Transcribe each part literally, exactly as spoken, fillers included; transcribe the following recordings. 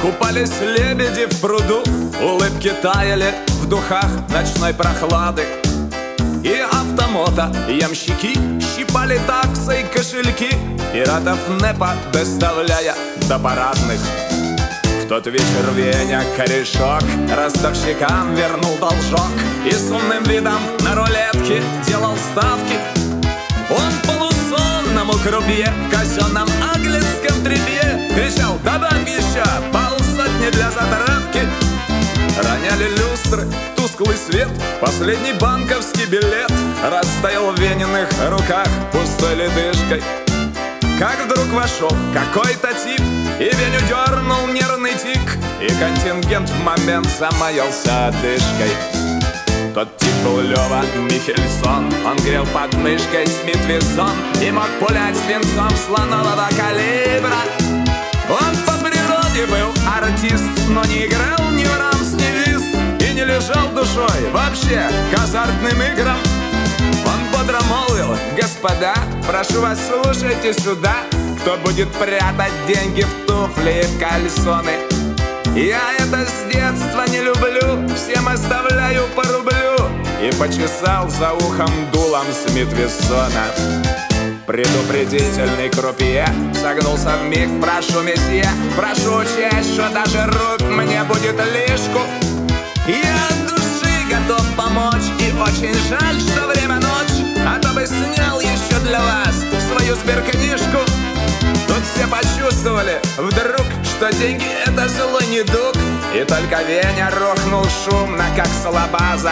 Купались лебеди в пруду, улыбки таяли в духах ночной прохлады. И автомото ямщики щипали таксой кошельки пиратов НЭПа, доставляя до парадных. В тот вечер Веня корешок ростовщикам вернул должок и с умным видом на рулетке делал ставки. Он полусонному крупье в казенном английском тряпье кричал: «Добавь еще полсотни для затравки!» Роняли люстры, тусклый свет, последний банковский билет растаял в Вениных руках пустой ледышкой. Как вдруг вошел какой-то тип, и Веню дернул нервный тик, и контингент в момент замаялся одышкой. Тот тип был Лёва Михельсон, он грел под мышкой Смит Вессон и мог пулять свинцом слонового калибра. Он по природе был артист, но не играл ни в рамс, ни вист и не лежал душой вообще к азартным играм. Он бодро молвил: «Господа, прошу вас, слушайте сюда, кто будет прятать деньги в туфли и в кальсоны? Я это с детства не люблю, всем оставляю по рублю». И почесал за ухом дулом Смит Вессона. Предупредительный крупье согнулся вмиг: «Прошу, месье, прошу учесть, что даже рук мне будет лишку. Я от души готов помочь, и очень жаль, что время ночь, а то бы снял еще для вас свою сберкнижку». Тут все почувствовали вдруг, что деньги — это злой недуг, и только Веня рухнул шумно, как салабаза,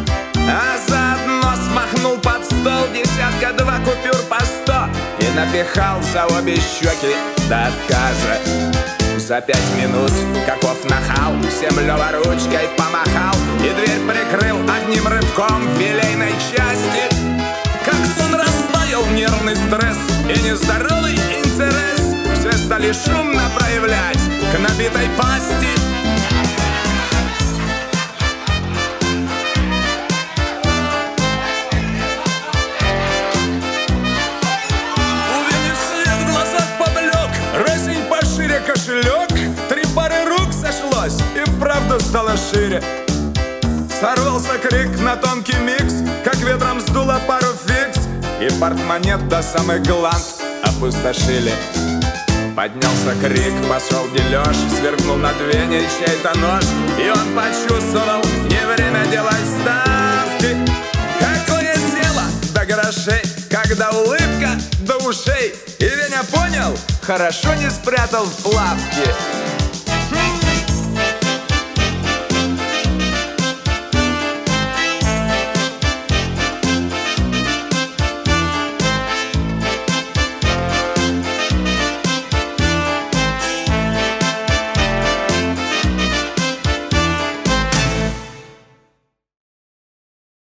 а заодно смахнул под стол десятка два купюр по сто и напихал за обе щеки до отказа. За пять минут, каков нахал, всем Лёва ручкой помахал и дверь прикрыл одним рывком филейной части. Как сон растаял нервный стресс и нездоровый интерес, все стали шумно проявлять к набитой пасти. Кошелек, три пары рук сошлось, и вправду стало шире. Сорвался крик на тонкий микс, как ветром сдуло пару фикс, и портмонет до самых гланд опустошили. Поднялся крик, пошел дележ, сверкнул над Веней чей-то нож, и он почувствовал: не время делать ставки. Какое дело до грошей, когда улыбка до ушей. И Веня понял: хорошо не спрятал в плавке.